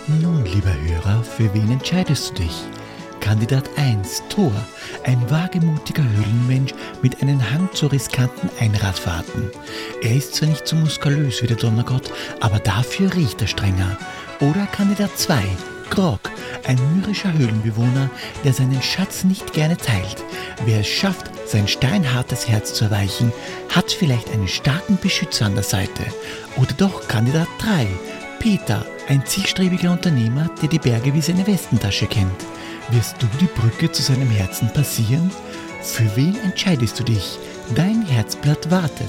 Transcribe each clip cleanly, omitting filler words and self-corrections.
Nun, lieber Hörer, für wen entscheidest du dich? Kandidat 1, Thor, ein wagemutiger Höhlenmensch mit einem Hang zu riskanten Einradfahrten. Er ist zwar nicht so muskulös wie der Donnergott, aber dafür riecht er strenger. Oder Kandidat 2, Grog, ein mürrischer Höhlenbewohner, der seinen Schatz nicht gerne teilt. Wer es schafft, sein steinhartes Herz zu erweichen, hat vielleicht einen starken Beschützer an der Seite. Oder doch Kandidat 3, Peter, ein zielstrebiger Unternehmer, der die Berge wie seine Westentasche kennt. Wirst du die Brücke zu seinem Herzen passieren? Für wen entscheidest du dich? Dein Herzblatt wartet.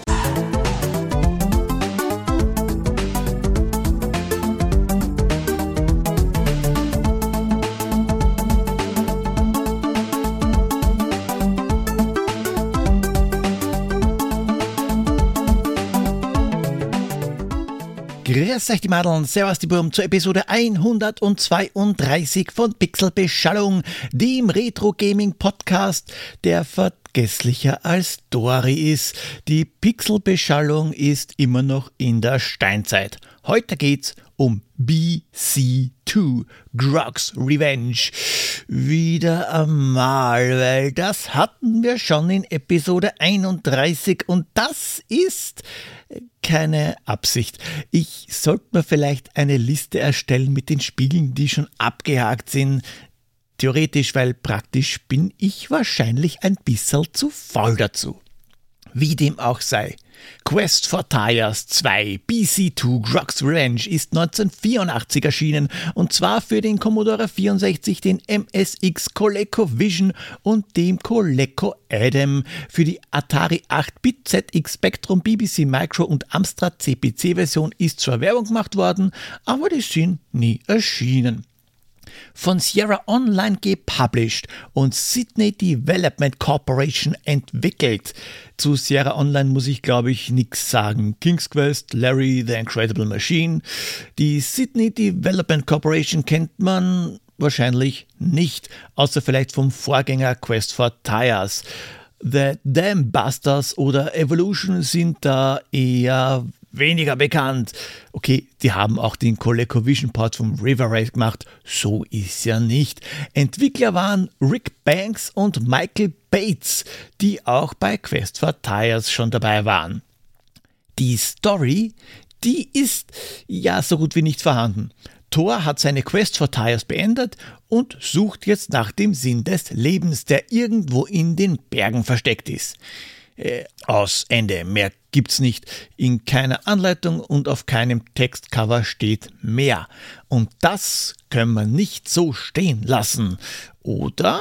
Grüß euch die Madeln, servus die Burm zur Episode 132 von Pixelbeschallung, dem Retro-Gaming-Podcast, der vergesslicher als Dory ist. Die Pixelbeschallung ist immer noch in der Steinzeit. Heute geht's um BC2, Grog's Revenge. Wieder einmal, weil das hatten wir schon in Episode 31 und das ist keine Absicht. Ich sollte mir vielleicht eine Liste erstellen mit den Spielen, die schon abgehakt sind. Theoretisch, weil praktisch bin ich wahrscheinlich ein bisschen zu faul dazu. Wie dem auch sei. Quest for Tires 2 BC2 Grog's Revenge ist 1984 erschienen und zwar für den Commodore 64, den MSX ColecoVision und dem Coleco Adam. Für die Atari 8-Bit, ZX Spectrum, BBC Micro und Amstrad CPC Version ist zwar Werbung gemacht worden, aber die sind nie erschienen. Von Sierra Online gepublished und Sydney Development Corporation entwickelt. Zu Sierra Online muss ich, glaube ich, nichts sagen. King's Quest, Larry the Incredible Machine. Die Sydney Development Corporation kennt man wahrscheinlich nicht, außer vielleicht vom Vorgänger Quest for Tires. The Dam Busters oder Evolution sind da eher weniger bekannt. Okay, die haben auch den ColecoVision-Port vom River Raid gemacht, so ist ja nicht. Entwickler waren Rick Banks und Michael Bates, die auch bei Quest for Tires schon dabei waren. Die Story, die ist ja so gut wie nicht vorhanden. Thor hat seine Quest for Tires beendet und sucht jetzt nach dem Sinn des Lebens, der irgendwo in den Bergen versteckt ist. Aus Ende. Mehr gibt's nicht. In keiner Anleitung und auf keinem Textcover steht mehr. Und das können wir nicht so stehen lassen, oder?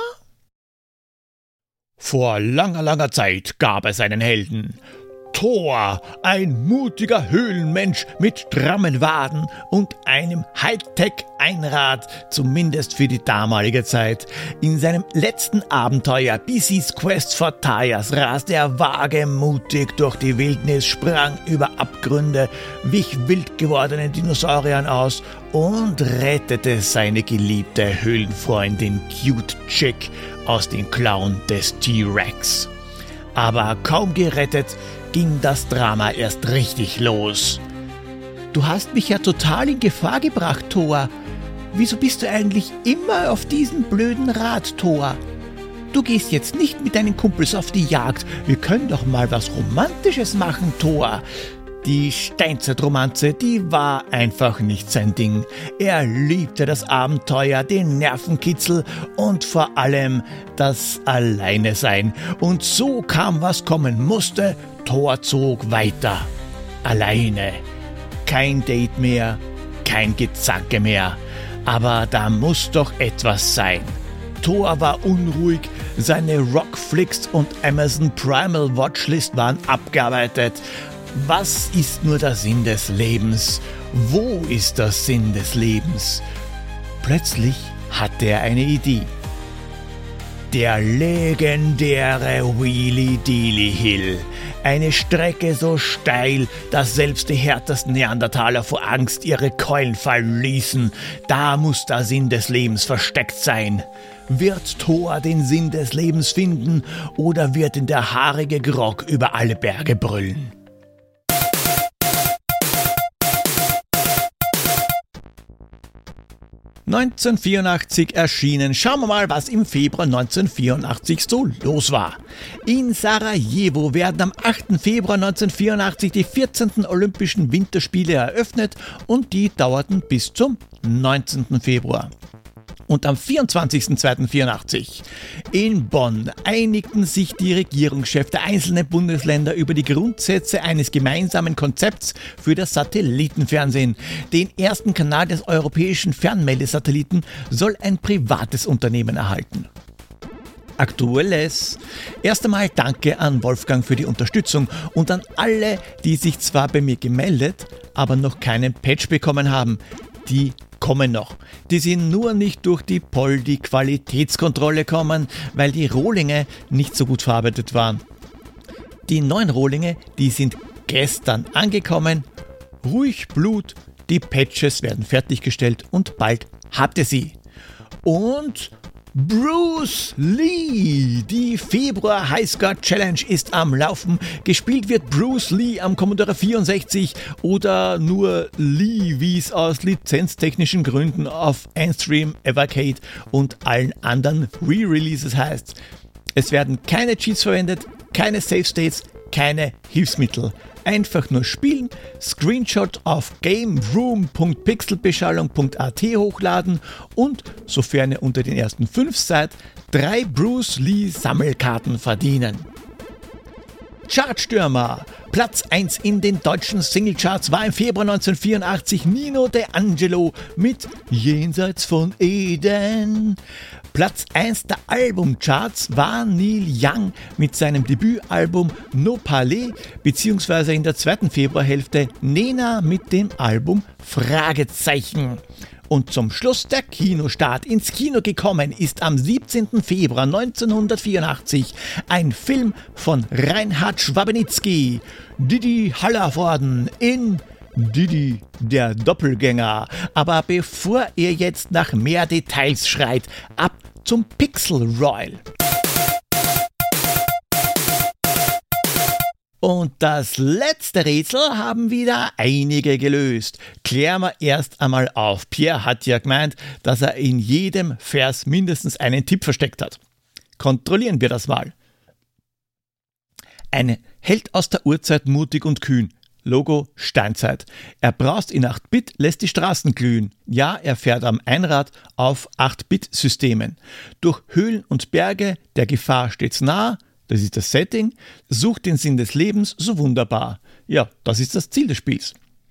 Vor langer, langer Zeit gab es einen Helden. Thor, ein mutiger Höhlenmensch mit strammen Waden und einem Hightech-Einrad, zumindest für die damalige Zeit. In seinem letzten Abenteuer, BC's Quest for Tires, raste er wagemutig durch die Wildnis, sprang über Abgründe, wich wild gewordenen Dinosauriern aus und rettete seine geliebte Höhlenfreundin Cute Chick aus den Klauen des T-Rex. Aber kaum gerettet, ging das Drama erst richtig los. Du hast mich ja total in Gefahr gebracht, Thor. Wieso bist du eigentlich immer auf diesem blöden Rad, Thor? Du gehst jetzt nicht mit deinen Kumpels auf die Jagd. Wir können doch mal was Romantisches machen, Thor. Die Steinzeitromanze, die war einfach nicht sein Ding. Er liebte das Abenteuer, den Nervenkitzel und vor allem das Alleinesein. Und so kam, was kommen musste. Thor zog weiter. Alleine. Kein Date mehr, kein Gezacke mehr. Aber da muss doch etwas sein. Thor war unruhig, seine Rockflix und Amazon Primal Watchlist waren abgearbeitet. Was ist nur der Sinn des Lebens? Wo ist der Sinn des Lebens? Plötzlich hatte er eine Idee. Der legendäre Wheelie Dealy Hill. Eine Strecke so steil, dass selbst die härtesten Neandertaler vor Angst ihre Keulen fallen ließen. Da muss der Sinn des Lebens versteckt sein. Wird Thor den Sinn des Lebens finden oder wird ihn der haarige Grog über alle Berge brüllen? 1984 erschienen. Schauen wir mal, was im Februar 1984 so los war. In Sarajevo werden am 8. Februar 1984 die 14. Olympischen Winterspiele eröffnet und die dauerten bis zum 19. Februar. Und am 24.02.84 in Bonn einigten sich die Regierungschefs der einzelnen Bundesländer über die Grundsätze eines gemeinsamen Konzepts für das Satellitenfernsehen. Den ersten Kanal des europäischen Fernmeldesatelliten soll ein privates Unternehmen erhalten. Aktuelles. Erst einmal danke an Wolfgang für die Unterstützung und an alle, die sich zwar bei mir gemeldet, aber noch keinen Patch bekommen haben. Die kommen noch. Die sind nur nicht durch die Poldi-Qualitätskontrolle kommen, weil die Rohlinge nicht so gut verarbeitet waren. Die neuen Rohlinge, die sind gestern angekommen. Ruhig Blut, die Patches werden fertiggestellt und bald habt ihr sie. Und Bruce Lee! Die Februar Highscore Challenge ist am Laufen. Gespielt wird Bruce Lee am Commodore 64 oder nur Lee, wie es aus lizenztechnischen Gründen auf Endstream, Evercade und allen anderen Re-Releases heißt. Es werden keine Cheats verwendet, keine Save States, keine Hilfsmittel. Einfach nur spielen, Screenshot auf gameroom.pixelbeschallung.at hochladen und, sofern ihr unter den ersten 5 seid, 3 Bruce Lee Sammelkarten verdienen. Chartstürmer. Platz 1 in den deutschen Singlecharts war im Februar 1984 Nino De Angelo mit Jenseits von Eden. Platz 1 der Albumcharts war Neil Young mit seinem Debütalbum No Palais bzw. in der zweiten Februarhälfte Nena mit dem Album Fragezeichen. Und zum Schluss der Kinostart. Ins Kino gekommen ist am 17. Februar 1984 ein Film von Reinhard Schwabenitzky, Didi Hallervorden in Didi, der Doppelgänger. Aber bevor ihr jetzt nach mehr Details schreit, ab zum Pixel Royal. Und das letzte Rätsel haben wieder einige gelöst. Klären wir erst einmal auf. Pierre hat ja gemeint, dass er in jedem Vers mindestens einen Tipp versteckt hat. Kontrollieren wir das mal. Ein Held aus der Urzeit, mutig und kühn. Logo Steinzeit. Er braust in 8-Bit, lässt die Straßen glühen. Ja, er fährt am Einrad auf 8-Bit-Systemen. Durch Höhlen und Berge, der Gefahr stets nah. Das ist das Setting, sucht den Sinn des Lebens so wunderbar. Ja, das ist das Ziel des Spiels.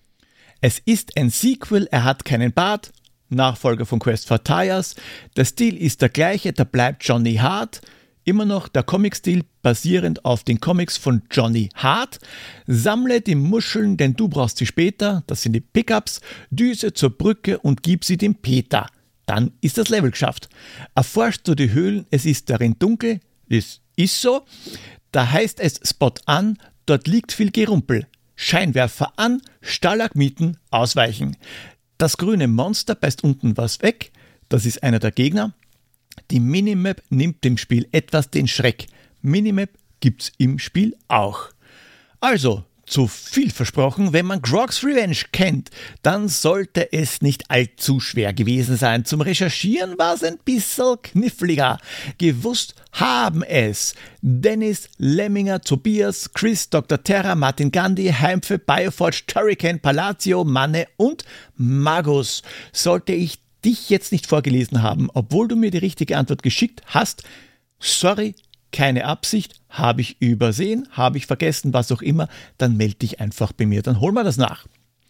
Es ist ein Sequel, er hat keinen Bart, Nachfolger von Quest for Tires. Der Stil ist der gleiche, da bleibt Johnny Hart. Immer noch der Comic-Stil basierend auf den Comics von Johnny Hart. Sammle die Muscheln, denn du brauchst sie später, das sind die Pickups, düse zur Brücke und gib sie dem Peter. Dann ist das Level geschafft. Erforscht du die Höhlen, es ist darin dunkel, das ist so, da heißt es Spot an, dort liegt viel Gerumpel. Scheinwerfer an, Stalagmiten ausweichen. Das grüne Monster beißt unten was weg, das ist einer der Gegner. Die Minimap nimmt dem Spiel etwas den Schreck. Minimap gibt's im Spiel auch. Also, zu viel versprochen, wenn man Grog's Revenge kennt, dann sollte es nicht allzu schwer gewesen sein. Zum Recherchieren war es ein bisschen kniffliger. Gewusst haben es Dennis, Lemminger, Tobias, Chris, Dr. Terra, Martin Gandhi, Heimfe, Bioforge, Turrican, Palatio, Manne und Magus. Sollte ich dich jetzt nicht vorgelesen haben, obwohl du mir die richtige Antwort geschickt hast, sorry, keine Absicht, habe ich übersehen, habe ich vergessen, was auch immer, dann melde dich einfach bei mir, dann holen wir das nach.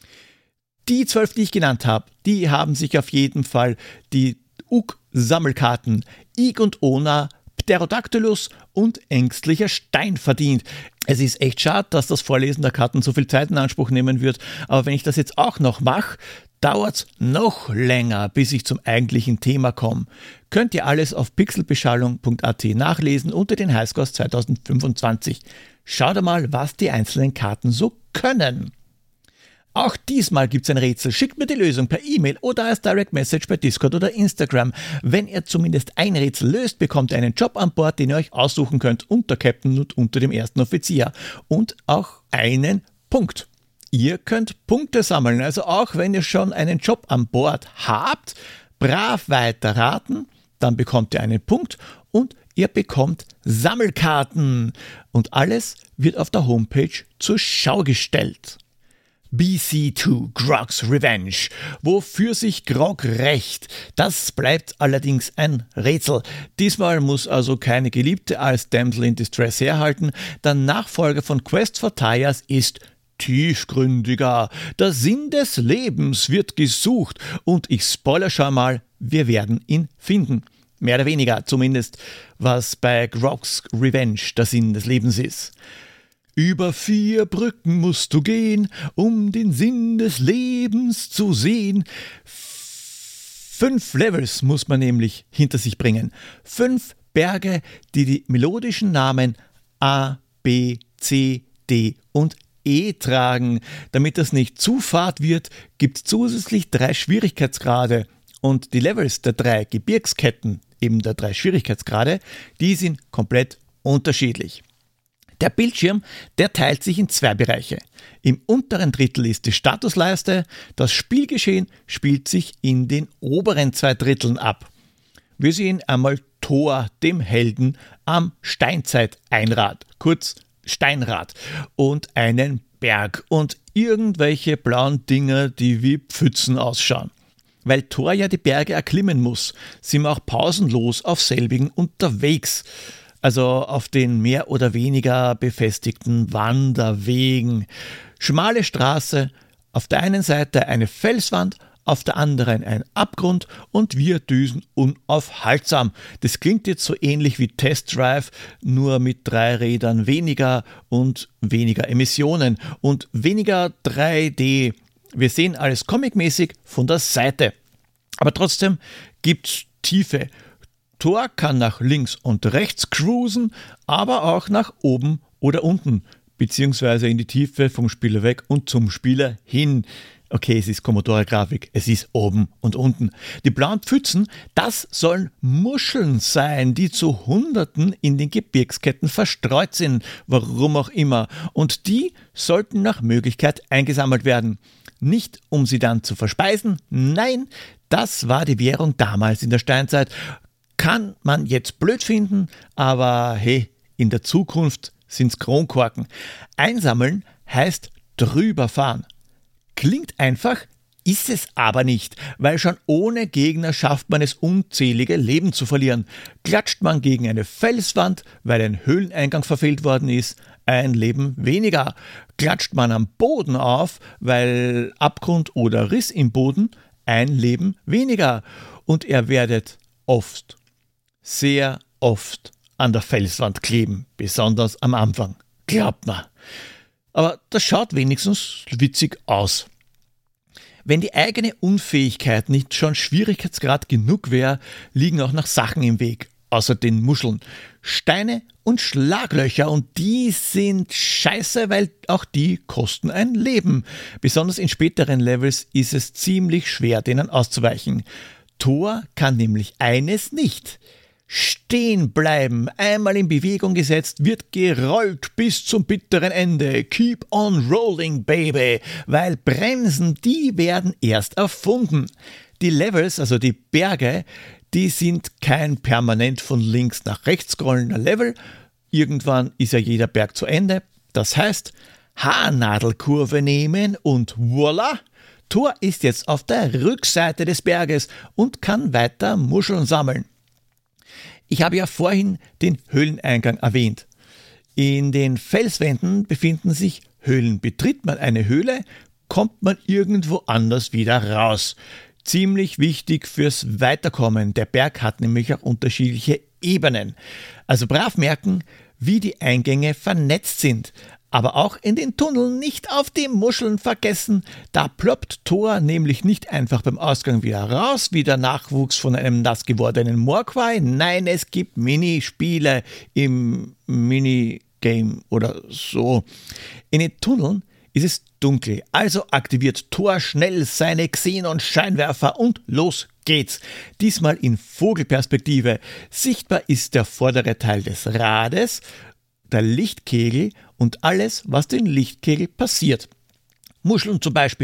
Die 12, die ich genannt habe, die haben sich auf jeden Fall die UK-Sammelkarten Ig und Ona, Pterodactylus und Ängstlicher Stein verdient. Es ist echt schade, dass das Vorlesen der Karten so viel Zeit in Anspruch nehmen wird, aber wenn ich das jetzt auch noch mache, dauert es noch länger, bis ich zum eigentlichen Thema komme. Könnt ihr alles auf pixelbeschallung.at nachlesen unter den Highscores 2025. Schaut mal, was die einzelnen Karten so können. Auch diesmal gibt es ein Rätsel. Schickt mir die Lösung per E-Mail oder als Direct Message bei Discord oder Instagram. Wenn ihr zumindest ein Rätsel löst, bekommt ihr einen Job an Bord, den ihr euch aussuchen könnt unter Captain und unter dem ersten Offizier. Und auch einen Punkt. Ihr könnt Punkte sammeln, also auch wenn ihr schon einen Job an Bord habt, brav weiter raten, dann bekommt ihr einen Punkt und ihr bekommt Sammelkarten. Und alles wird auf der Homepage zur Schau gestellt. BC2 Grog's Revenge. Wofür sich Grog rächt, das bleibt allerdings ein Rätsel. Diesmal muss also keine Geliebte als Damsel in Distress herhalten. Der Nachfolger von Quest for Tyres ist tiefgründiger. Der Sinn des Lebens wird gesucht und ich spoilere schon mal, wir werden ihn finden. Mehr oder weniger, zumindest was bei Grog's Revenge der Sinn des Lebens ist. Über 4 Brücken musst du gehen, um den Sinn des Lebens zu sehen. 5 Levels muss man nämlich hinter sich bringen. 5 Berge, die melodischen Namen A, B, C, D und E tragen. Damit das nicht zu fad wird, gibt es zusätzlich 3 Schwierigkeitsgrade. Und die Levels der 3 Gebirgsketten, eben der 3 Schwierigkeitsgrade, die sind komplett unterschiedlich. Der Bildschirm, der teilt sich in 2 Bereiche. Im unteren Drittel ist die Statusleiste, das Spielgeschehen spielt sich in den oberen 2 Dritteln ab. Wir sehen einmal Thor, dem Helden, am Steinzeit-Einrad, kurz Steinrad, und einen Berg und irgendwelche blauen Dinger, die wie Pfützen ausschauen. Weil Thor ja die Berge erklimmen muss, sind wir auch pausenlos auf selbigen unterwegs. Also auf den mehr oder weniger befestigten Wanderwegen. Schmale Straße, auf der einen Seite eine Felswand, auf der anderen ein Abgrund und wir düsen unaufhaltsam. Das klingt jetzt so ähnlich wie Test Drive, nur mit 3 Rädern weniger und weniger Emissionen und weniger 3D. Wir sehen alles comicmäßig von der Seite. Aber trotzdem gibt's Tiefe. Thor kann nach links und rechts cruisen, aber auch nach oben oder unten, beziehungsweise in die Tiefe vom Spieler weg und zum Spieler hin. Okay, es ist Commodore-Grafik, es ist oben und unten. Die blauen Pfützen, das sollen Muscheln sein, die zu Hunderten in den Gebirgsketten verstreut sind, warum auch immer. Und die sollten nach Möglichkeit eingesammelt werden. Nicht, um sie dann zu verspeisen, nein, das war die Währung damals in der Steinzeit. Kann man jetzt blöd finden, aber hey, in der Zukunft sind's Kronkorken. Einsammeln heißt drüberfahren. Klingt einfach, ist es aber nicht, weil schon ohne Gegner schafft man es, unzählige Leben zu verlieren. Klatscht man gegen eine Felswand, weil ein Höhleneingang verfehlt worden ist, ein Leben weniger. Klatscht man am Boden auf, weil Abgrund oder Riss im Boden, ein Leben weniger. Und ihr werdet oft, sehr oft an der Felswand kleben, besonders am Anfang, glaubt mir. Aber das schaut wenigstens witzig aus. Wenn die eigene Unfähigkeit nicht schon Schwierigkeitsgrad genug wäre, liegen auch noch Sachen im Weg, außer den Muscheln. Steine und Schlaglöcher, und die sind scheiße, weil auch die kosten ein Leben. Besonders in späteren Levels ist es ziemlich schwer, denen auszuweichen. Thor kann nämlich eines nicht: stehen bleiben. Einmal in Bewegung gesetzt, wird gerollt bis zum bitteren Ende. Keep on rolling, baby. Weil Bremsen, die werden erst erfunden. Die Levels, also die Berge, die sind kein permanent von links nach rechts scrollender Level. Irgendwann ist ja jeder Berg zu Ende. Das heißt, Haarnadelkurve nehmen und voila! Thor ist jetzt auf der Rückseite des Berges und kann weiter Muscheln sammeln. Ich habe ja vorhin den Höhleneingang erwähnt. In den Felswänden befinden sich Höhlen. Betritt man eine Höhle, kommt man irgendwo anders wieder raus. Ziemlich wichtig fürs Weiterkommen. Der Berg hat nämlich auch unterschiedliche Ebenen. Also brav merken, wie die Eingänge vernetzt sind. Aber auch in den Tunneln nicht auf die Muscheln vergessen. Da ploppt Thor nämlich nicht einfach beim Ausgang wieder raus, wie der Nachwuchs von einem nass gewordenen Mogwai. Nein, es gibt Minispiele im Minigame oder so. In den Tunneln ist es dunkel, also aktiviert Thor schnell seine Xenon-Scheinwerfer und los geht's. Diesmal in Vogelperspektive. Sichtbar ist der vordere Teil des Rades, der Lichtkegel und alles, was den Lichtkegel passiert. Muscheln zum Beispiel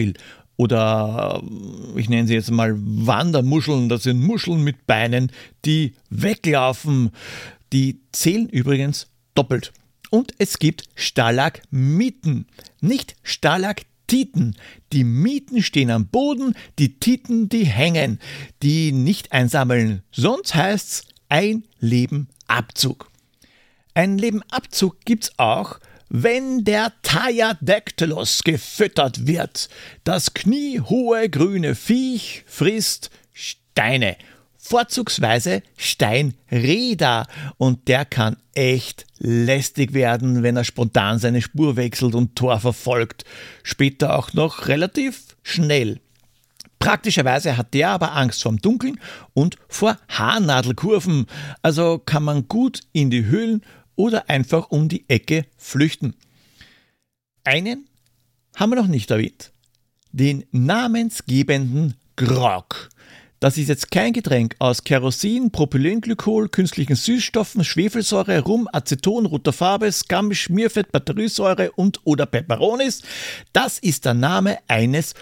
Oder ich nenne sie jetzt mal Wandermuscheln, das sind Muscheln mit Beinen, die weglaufen. Die zählen übrigens doppelt. Und es gibt Stalagmiten, nicht Stalaktiten. Die Miten stehen am Boden, die Titen, die hängen, die nicht einsammeln. Sonst heißt's ein Leben Abzug. Ein Leben Abzug gibt's auch, wenn der Thajadactylus gefüttert wird. Das kniehohe grüne Viech frisst Steine, vorzugsweise Steinräder. Und der kann echt lästig werden, wenn er spontan seine Spur wechselt und Tor verfolgt. Später auch noch relativ schnell. Praktischerweise hat der aber Angst vorm Dunkeln und vor Haarnadelkurven. Also kann man gut in die Höhlen oder einfach um die Ecke flüchten. Einen haben wir noch nicht erwähnt. Den namensgebenden Grog. Das ist jetzt kein Getränk aus Kerosin, Propylenglykol, künstlichen Süßstoffen, Schwefelsäure, Rum, Aceton, roter Farbe, Scum, Schmierfett, Batteriesäure und oder Peperonis. Das ist der Name eines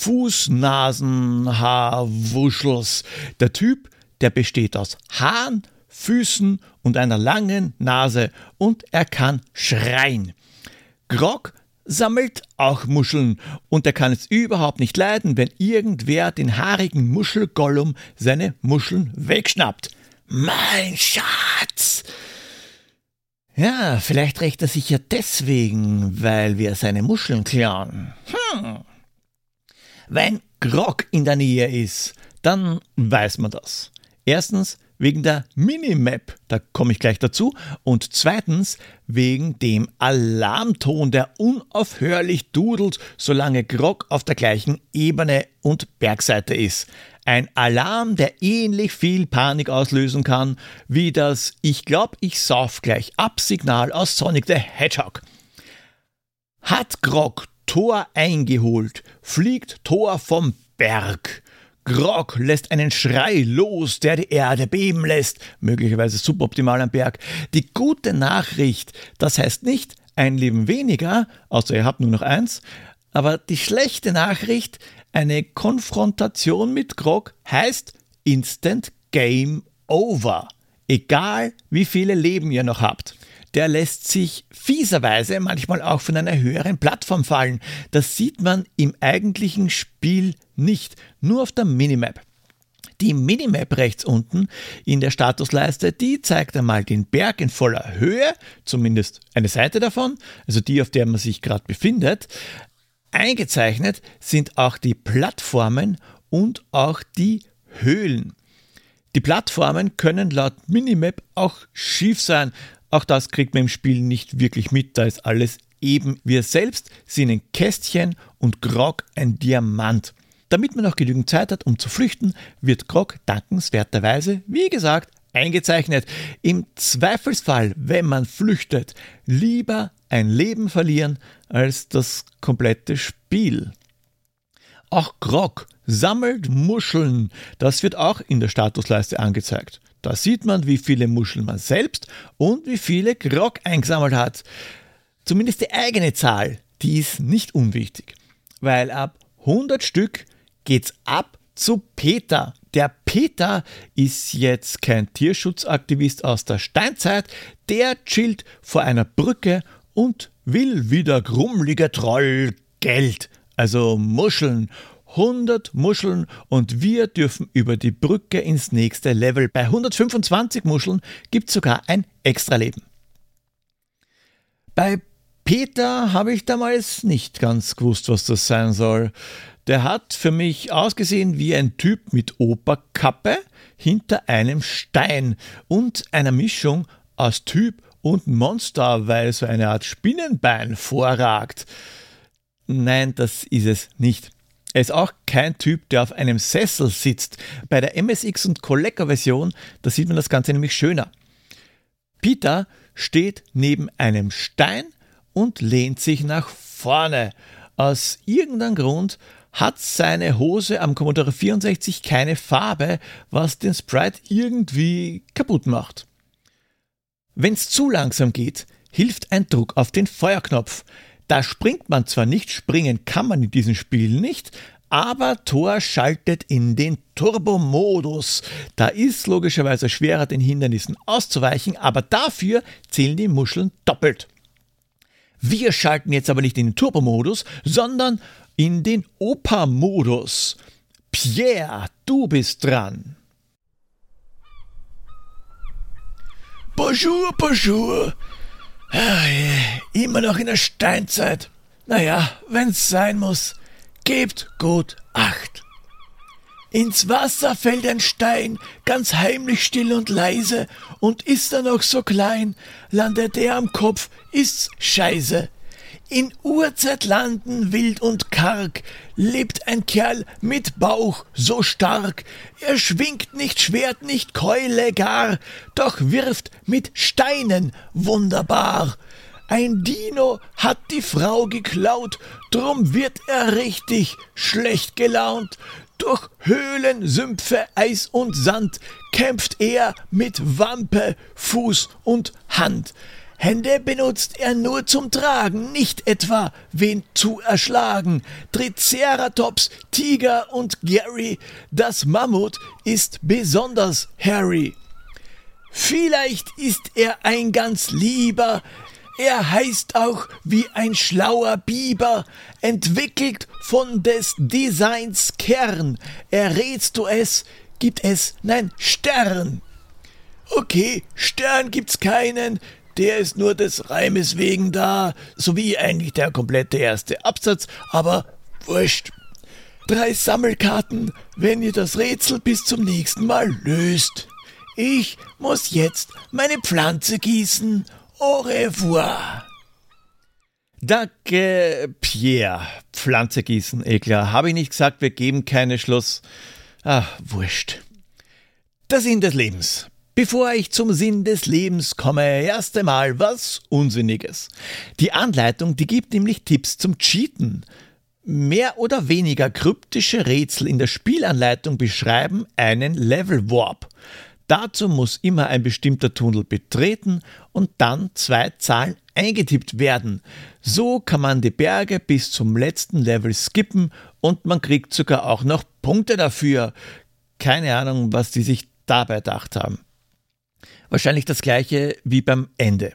Fußnasenhaarwuschels. Der Typ, der besteht aus Haaren, Füßen und einer langen Nase und er kann schreien. Grog sammelt auch Muscheln und er kann es überhaupt nicht leiden, wenn irgendwer den haarigen Muschelgollum seine Muscheln wegschnappt. Mein Schatz! Ja, vielleicht rächt er sich ja deswegen, weil wir seine Muscheln klauen. Wenn Grog in der Nähe ist, dann weiß man das. Erstens wegen der Minimap, da komme ich gleich dazu, und zweitens wegen dem Alarmton, der unaufhörlich dudelt, solange Grog auf der gleichen Ebene und Bergseite ist. Ein Alarm, der ähnlich viel Panik auslösen kann wie das "Ich glaub, ich sauf gleich ab" Signal aus Sonic the Hedgehog. Hat Grog Thor eingeholt, fliegt Thor vom Berg. Grog lässt einen Schrei los, der die Erde beben lässt, möglicherweise suboptimal am Berg. Die gute Nachricht, das heißt nicht ein Leben weniger, außer ihr habt nur noch eins, aber die schlechte Nachricht, eine Konfrontation mit Grog heißt Instant Game Over, egal wie viele Leben ihr noch habt. Der lässt sich fieserweise manchmal auch von einer höheren Plattform fallen. Das sieht man im eigentlichen Spiel nicht, nur auf der Minimap. Die Minimap rechts unten in der Statusleiste, die zeigt einmal den Berg in voller Höhe, zumindest eine Seite davon, also die, auf der man sich gerade befindet. Eingezeichnet sind auch die Plattformen und auch die Höhlen. Die Plattformen können laut Minimap auch schief sein. Auch das kriegt man im Spiel nicht wirklich mit, da ist alles eben. Wir selbst sind ein Kästchen und Grog ein Diamant. Damit man noch genügend Zeit hat, um zu flüchten, wird Grog dankenswerterweise, wie gesagt, eingezeichnet. Im Zweifelsfall, wenn man flüchtet, lieber ein Leben verlieren als das komplette Spiel. Auch Grog sammelt Muscheln. Das wird auch in der Statusleiste angezeigt. Da sieht man, wie viele Muscheln man selbst und wie viele Grog eingesammelt hat. Zumindest die eigene Zahl, die ist nicht unwichtig. Weil ab 100 Stück geht's ab zu Peter. Der Peter ist jetzt kein Tierschutzaktivist aus der Steinzeit. Der chillt vor einer Brücke und will wie der grummelige Troll Geld, also Muscheln. 100 Muscheln und wir dürfen über die Brücke ins nächste Level. Bei 125 Muscheln gibt es sogar ein Extraleben. Bei Peter habe ich damals nicht ganz gewusst, was das sein soll. Der hat für mich ausgesehen wie ein Typ mit Operkappe hinter einem Stein und einer Mischung aus Typ und Monster, weil so eine Art Spinnenbein vorragt. Nein, das ist es nicht. Er ist auch kein Typ, der auf einem Sessel sitzt. Bei der MSX und Collector-Version, da sieht man das Ganze nämlich schöner. Peter steht neben einem Stein und lehnt sich nach vorne. Aus irgendeinem Grund hat seine Hose am Commodore 64 keine Farbe, was den Sprite irgendwie kaputt macht. Wenn es zu langsam geht, hilft ein Druck auf den Feuerknopf. Da springt man zwar nicht, springen kann man in diesem Spiel nicht, Aber Thor schaltet in den Turbo-Modus. Da ist logischerweise schwerer, den Hindernissen auszuweichen, aber dafür zählen die Muscheln doppelt. Wir schalten jetzt aber nicht in den Turbo-Modus, sondern in den Oper-Modus. Pierre, du bist dran. Bonjour, bonjour. Immer noch in der Steinzeit. Naja, wenn's sein muss, gebt gut Acht. Ins Wasser fällt ein Stein, ganz heimlich still und leise, und ist er noch so klein, landet er am Kopf, ist's scheiße. In Urzeitlanden wild und karg lebt ein Kerl mit Bauch so stark. Er schwingt nicht Schwert, nicht Keule gar, doch wirft mit Steinen wunderbar. Ein Dino hat die Frau geklaut, drum wird er richtig schlecht gelaunt. Durch Höhlen, Sümpfe, Eis und Sand kämpft er mit Wampe, Fuß und Hand. Hände benutzt er nur zum Tragen, nicht etwa wen zu erschlagen. Triceratops, Tiger und Gary, das Mammut ist besonders hairy. Vielleicht ist er ein ganz Lieber, er heißt auch wie ein schlauer Biber, entwickelt von des Designs Kern. Errätst du es, gibt es, nein, Stern. Okay, Stern gibt's keinen, der ist nur des Reimes wegen da, sowie eigentlich der komplette erste Absatz, aber wurscht. 3 Sammelkarten, wenn ihr das Rätsel bis zum nächsten Mal löst. Ich muss jetzt meine Pflanze gießen. Au revoir. Danke, Pierre. Pflanze gießen, klar. Habe ich nicht gesagt, wir geben keine Schluss. Wurscht. Der Sinn des Lebens. Bevor ich zum Sinn des Lebens komme, erst einmal was Unsinniges. Die Anleitung, die gibt nämlich Tipps zum Cheaten. Mehr oder weniger kryptische Rätsel in der Spielanleitung beschreiben einen Level Warp. Dazu muss immer ein bestimmter Tunnel betreten und dann 2 Zahlen eingetippt werden. So kann man die Berge bis zum letzten Level skippen und man kriegt sogar auch noch Punkte dafür. Keine Ahnung, was die sich dabei gedacht haben. Wahrscheinlich das gleiche wie beim Ende.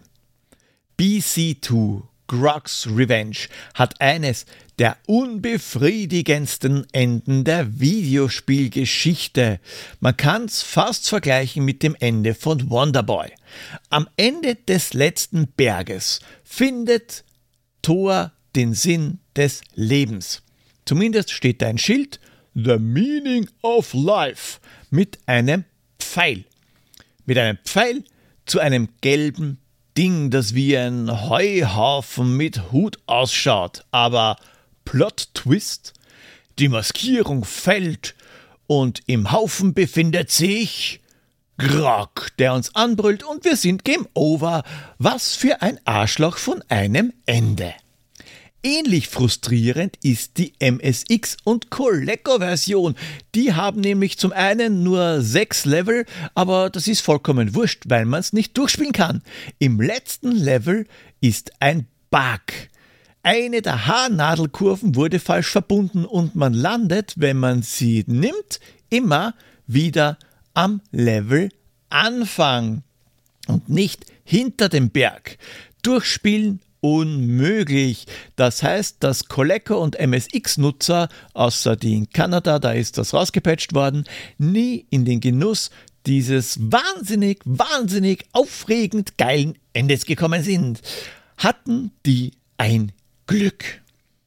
BC2 Grog's Revenge hat eines der unbefriedigendsten Enden der Videospielgeschichte. Man kann's fast vergleichen mit dem Ende von Wonderboy. Am Ende des letzten Berges findet Thor den Sinn des Lebens. Zumindest steht da ein Schild, The Meaning of Life, mit einem Pfeil. Mit einem Pfeil zu einem gelben Ding, das wie ein Heuhaufen mit Hut ausschaut. Aber Plot-Twist, die Maskierung fällt und im Haufen befindet sich Grog, der uns anbrüllt und wir sind Game Over. Was für ein Arschloch von einem Ende. Ähnlich frustrierend ist die MSX und Coleco-Version. Die haben nämlich zum einen nur 6 Level, aber das ist vollkommen wurscht, weil man es nicht durchspielen kann. Im letzten Level ist ein Bug. Eine der Haarnadelkurven wurde falsch verbunden und man landet, wenn man sie nimmt, immer wieder am Level-Anfang und nicht hinter dem Berg. Durchspielen unmöglich. Das heißt, dass Coleco und MSX-Nutzer, außer die in Kanada, da ist das rausgepatcht worden, nie in den Genuss dieses wahnsinnig aufregend geilen Endes gekommen sind. Hatten die ein Glück.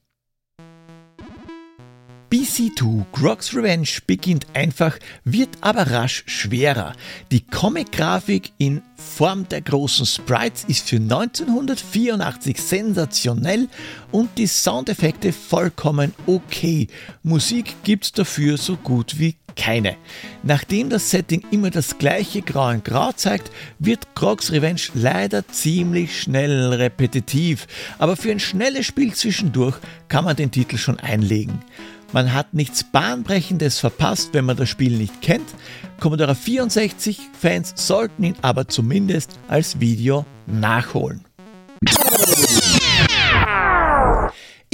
BC2 Grog's Revenge beginnt einfach, wird aber rasch schwerer. Die Comic-Grafik in Form der großen Sprites ist für 1984 sensationell und die Soundeffekte vollkommen okay. Musik gibt's dafür so gut wie keine. Nachdem das Setting immer das gleiche Grau in Grau zeigt, wird Grog's Revenge leider ziemlich schnell repetitiv. Aber für ein schnelles Spiel zwischendurch kann man den Titel schon einlegen. Man hat nichts Bahnbrechendes verpasst, wenn man das Spiel nicht kennt. Commodore 64-Fans sollten ihn aber zumindest als Video nachholen.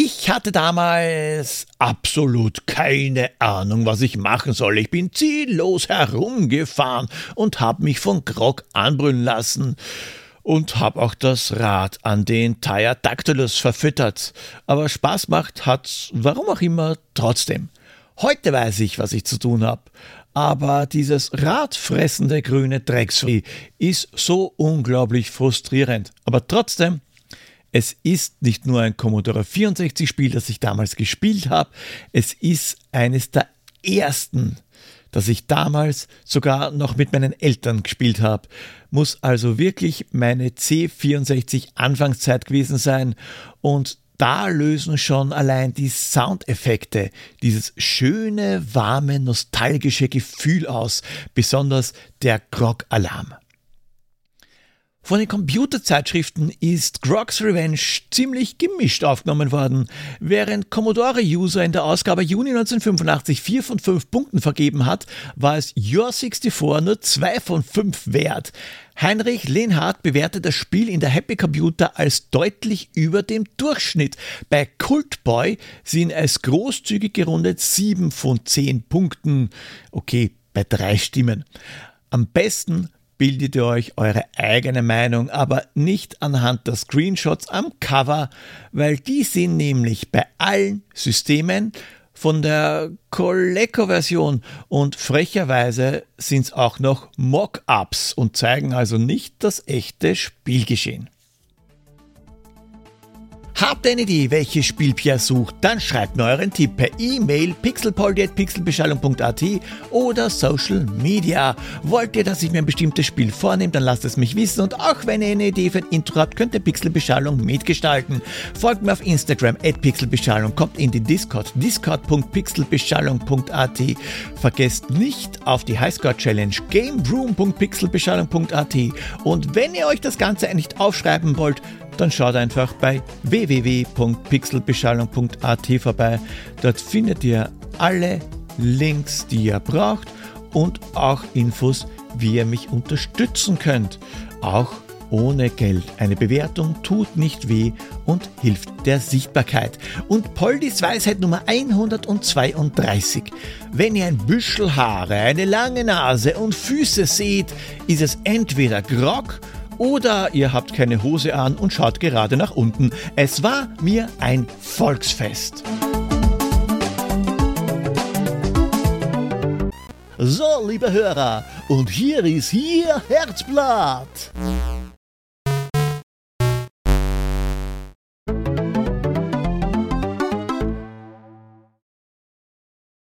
Ich hatte damals absolut keine Ahnung, was ich machen soll. Ich bin ziellos herumgefahren und habe mich von Grog anbrüllen lassen. Und habe auch das Rad an den Tyre-Dactylus verfüttert. Aber Spaß macht hat's, warum auch immer, trotzdem. Heute weiß ich, was ich zu tun habe. Aber dieses radfressende grüne Drecksvieh ist so unglaublich frustrierend. Aber trotzdem, es ist nicht nur ein Commodore 64 Spiel, das ich damals gespielt habe, es ist eines der ersten, das ich damals sogar noch mit meinen Eltern gespielt habe. Muss also wirklich meine C64 Anfangszeit gewesen sein und da lösen schon allein die Soundeffekte dieses schöne, warme, nostalgische Gefühl aus, besonders der Grog-Alarm. Von den Computerzeitschriften ist Grog's Revenge ziemlich gemischt aufgenommen worden. Während Commodore-User in der Ausgabe Juni 1985 4 von 5 Punkten vergeben hat, war es Your 64 nur 2 von 5 wert. Heinrich Lenhardt bewertet das Spiel in der Happy Computer als deutlich über dem Durchschnitt. Bei Cultboy sind es großzügig gerundet 7 von 10 Punkten. Okay, bei 3 Stimmen. Am besten bildet ihr euch eure eigene Meinung, aber nicht anhand der Screenshots am Cover, weil die sind nämlich bei allen Systemen von der Coleco-Version und frecherweise sind es auch noch Mock-Ups und zeigen also nicht das echte Spielgeschehen. Habt ihr eine Idee, welches Spiel Pierre sucht? Dann schreibt mir euren Tipp per E-Mail pixelpoldi@pixelbeschallung.at oder Social Media. Wollt ihr, dass ich mir ein bestimmtes Spiel vornehme, dann lasst es mich wissen und auch wenn ihr eine Idee für ein Intro habt, könnt ihr Pixelbeschallung mitgestalten. Folgt mir auf Instagram @pixelbeschallung, kommt in den Discord, discord.pixelbeschallung.at. Vergesst nicht auf die Highscore-Challenge gameroom.pixelbeschallung.at und wenn ihr euch das Ganze nicht aufschreiben wollt, dann schaut einfach bei www.pixelbeschallung.at vorbei. Dort findet ihr alle Links, die ihr braucht und auch Infos, wie ihr mich unterstützen könnt. Auch ohne Geld. Eine Bewertung tut nicht weh und hilft der Sichtbarkeit. Und Poldis Weisheit Nummer 132. Wenn ihr ein Büschel Haare, eine lange Nase und Füße seht, ist es entweder Grog oder ihr habt keine Hose an und schaut gerade nach unten. Es war mir ein Volksfest. So, liebe Hörer, und hier ist Ihr Herzblatt.